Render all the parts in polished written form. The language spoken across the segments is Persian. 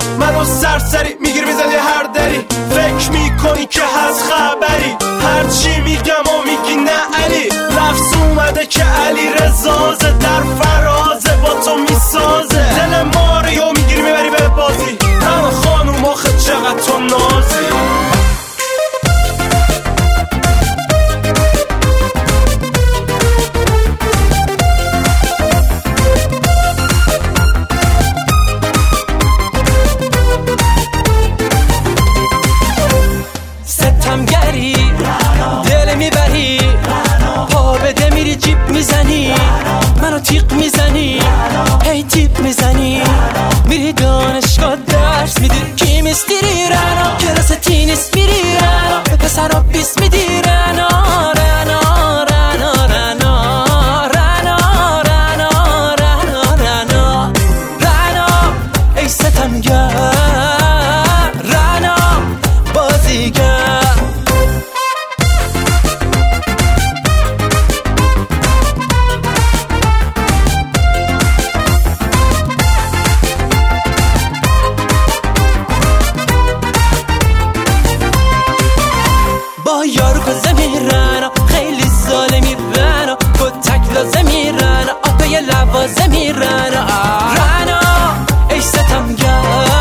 منو سرسری میگیر میزنی هر دری، فکر میکنی که هست خبری، هرچی میگم و میگی نه علی، لفظ اومده که علی رزازه، در فرازه با تو میسازه، دل ماریو میگیری میبری به بازی، همه خانوم آخه چقدر تو نازی. ستمگری دل میبری، پا بده میری جیب میزنی، منو تیق میزنی، هی تیپ میزنی، میری دانشگاه درس میدی، کیمیستری رنا، کلاس تینیس میری رنا، به پسرا بیس میدی رنا رنا رنا رنا رنا رنا رنا رنا رنا، ای ستمگر رنا بازیگر. با یارو کزه میرن، خیلی ظالمی رنا، کتک لازه میرن، آقای لوازه میرن رنا، ای ستمگر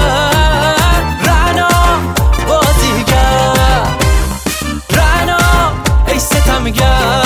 رنا بازیگر، رنا ای ستمگر.